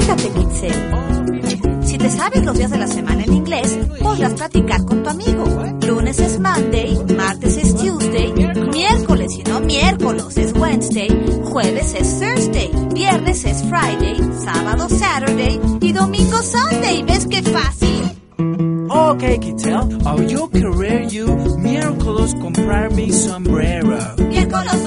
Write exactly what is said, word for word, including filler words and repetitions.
Fíjate, Kitzel. Si te sabes los días de la semana en inglés, podrás platicar con tu amigo. Lunes es Monday, martes es Tuesday, miércoles y no miércoles es Wednesday, jueves es Thursday, viernes es Friday, sábado Saturday y domingo Sunday. ¿Ves qué fácil? Okay, Kitzel, I'll you career you miércoles comprar mi sombrero. Miércoles